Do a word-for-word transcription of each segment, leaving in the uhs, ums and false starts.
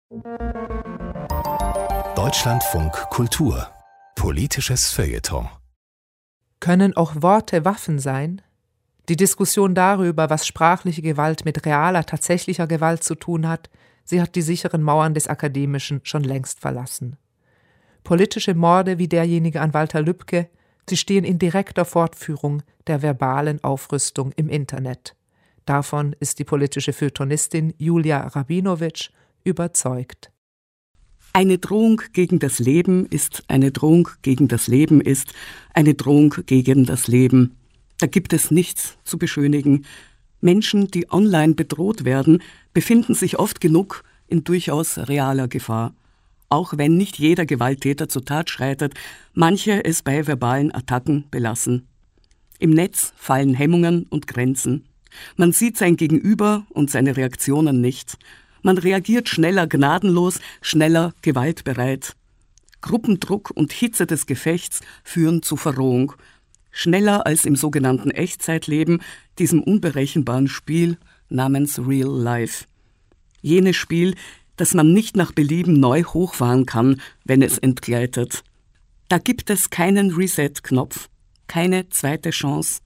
Deutschlandfunk Kultur. Politisches Feuilleton. Können auch Worte Waffen sein? Die Diskussion darüber, was sprachliche Gewalt mit realer, tatsächlicher Gewalt zu tun hat, sie hat die sicheren Mauern des Akademischen schon längst verlassen. Politische Morde wie derjenige an Walter Lübcke, sie stehen in direkter Fortführung der verbalen Aufrüstung im Internet. Davon ist die politische Feuilletonistin Julia Rabinowitsch überzeugt. Eine Drohung gegen das Leben ist eine Drohung gegen das Leben ist eine Drohung gegen das Leben. Da gibt es nichts zu beschönigen. Menschen, die online bedroht werden, befinden sich oft genug in durchaus realer Gefahr. Auch wenn nicht jeder Gewalttäter zur Tat schreitet, manche es bei verbalen Attacken belassen. Im Netz fallen Hemmungen und Grenzen. Man sieht sein Gegenüber und seine Reaktionen nicht. Man reagiert schneller gnadenlos, schneller gewaltbereit. Gruppendruck und Hitze des Gefechts führen zu Verrohung. Schneller als im sogenannten Echtzeitleben, diesem unberechenbaren Spiel namens Real Life. Jenes Spiel, das man nicht nach Belieben neu hochfahren kann, wenn es entgleitet. Da gibt es keinen Reset-Knopf, keine zweite Chance.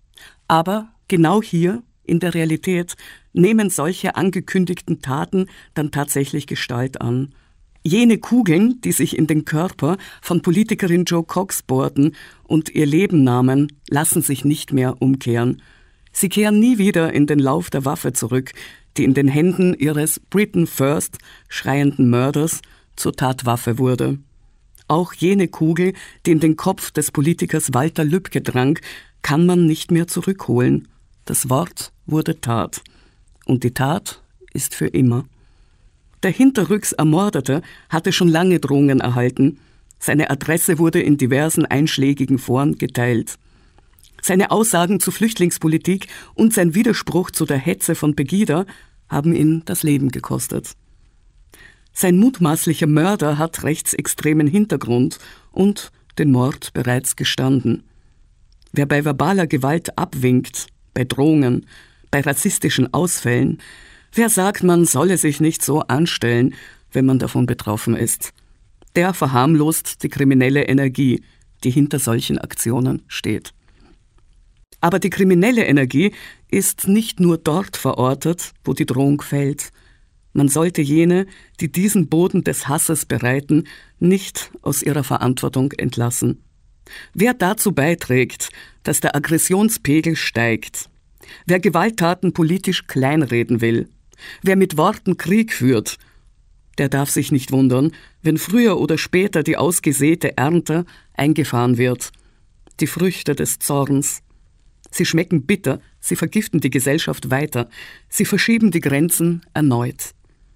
Aber genau hier, in der Realität, nehmen solche angekündigten Taten dann tatsächlich Gestalt an. Jene Kugeln, die sich in den Körper von Politikerin Jo Cox bohrten und ihr Leben nahmen, lassen sich nicht mehr umkehren. Sie kehren nie wieder in den Lauf der Waffe zurück, die in den Händen ihres Britain First schreienden Mörders zur Tatwaffe wurde. Auch jene Kugel, die in den Kopf des Politikers Walter Lübcke drang, kann man nicht mehr zurückholen. Das Wort wurde Tat. Und die Tat ist für immer. Der hinterrücks Ermordete hatte schon lange Drohungen erhalten. Seine Adresse wurde in diversen einschlägigen Foren geteilt. Seine Aussagen zur Flüchtlingspolitik und sein Widerspruch zu der Hetze von Pegida haben ihn das Leben gekostet. Sein mutmaßlicher Mörder hat rechtsextremen Hintergrund und den Mord bereits gestanden. Wer bei verbaler Gewalt abwinkt, bei Drohungen, bei rassistischen Ausfällen, wer sagt, man solle sich nicht so anstellen, wenn man davon betroffen ist, der verharmlost die kriminelle Energie, die hinter solchen Aktionen steht. Aber die kriminelle Energie ist nicht nur dort verortet, wo die Drohung fällt. Man sollte jene, die diesen Boden des Hasses bereiten, nicht aus ihrer Verantwortung entlassen. Wer dazu beiträgt, dass der Aggressionspegel steigt, wer Gewalttaten politisch kleinreden will, wer mit Worten Krieg führt, der darf sich nicht wundern, wenn früher oder später die ausgesäte Ernte eingefahren wird. Die Früchte des Zorns. Sie schmecken bitter, sie vergiften die Gesellschaft weiter, sie verschieben die Grenzen erneut.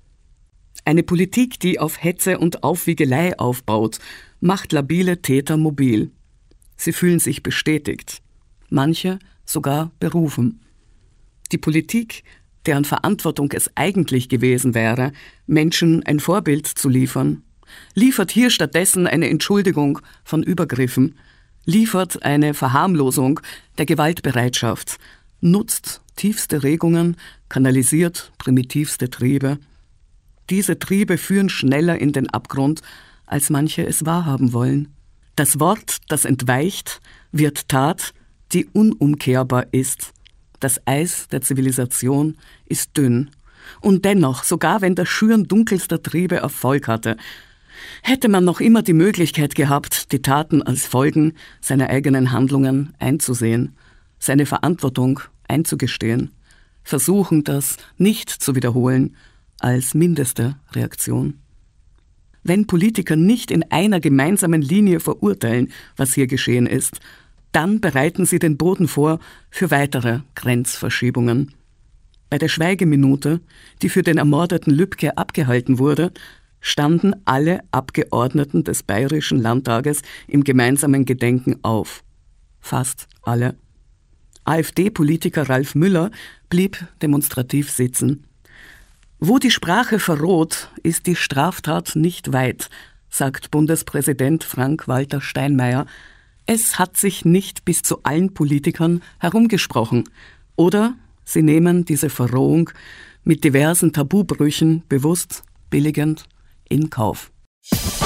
Eine Politik, die auf Hetze und Aufwiegelei aufbaut, macht labile Täter mobil. Sie fühlen sich bestätigt, manche sogar berufen. Die Politik, deren Verantwortung es eigentlich gewesen wäre, Menschen ein Vorbild zu liefern, liefert hier stattdessen eine Entschuldigung von Übergriffen, liefert eine Verharmlosung der Gewaltbereitschaft, nutzt tiefste Regungen, kanalisiert primitivste Triebe. Diese Triebe führen schneller in den Abgrund, als manche es wahrhaben wollen. Das Wort, das entweicht, wird Tat, die unumkehrbar ist. Das Eis der Zivilisation ist dünn. Und dennoch, sogar wenn das Schüren dunkelster Triebe Erfolg hatte, hätte man noch immer die Möglichkeit gehabt, die Taten als Folgen seiner eigenen Handlungen einzusehen, seine Verantwortung einzugestehen, versuchen, das nicht zu wiederholen als mindeste Reaktion. Wenn Politiker nicht in einer gemeinsamen Linie verurteilen, was hier geschehen ist, dann bereiten sie den Boden vor für weitere Grenzverschiebungen. Bei der Schweigeminute, die für den ermordeten Lübcke abgehalten wurde, standen alle Abgeordneten des Bayerischen Landtages im gemeinsamen Gedenken auf. Fast alle. AfD-Politiker Ralf Müller blieb demonstrativ sitzen. Wo die Sprache verroht, ist die Straftat nicht weit, sagt Bundespräsident Frank-Walter Steinmeier. Es hat sich nicht bis zu allen Politikern herumgesprochen. Oder sie nehmen diese Verrohung mit diversen Tabubrüchen bewusst billigend in Kauf.